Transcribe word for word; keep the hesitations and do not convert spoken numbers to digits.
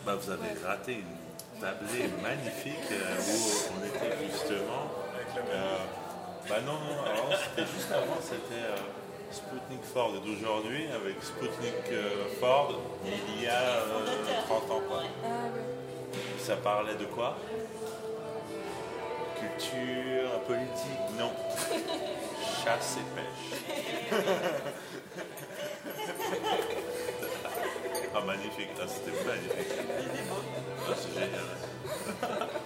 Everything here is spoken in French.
Bah, vous avez raté une tablée magnifique euh, où on était justement. Euh, bah non, non, alors c'était juste avant, c'était euh, Sputnik Ford d'aujourd'hui avec Sputnik euh, Ford il y a euh, trente ans. Quoi. Ça parlait de quoi? Culture, politique? Non. Chasse et pêche. Ah magnifique, ah, c'était magnifique. Ah, c'est génial.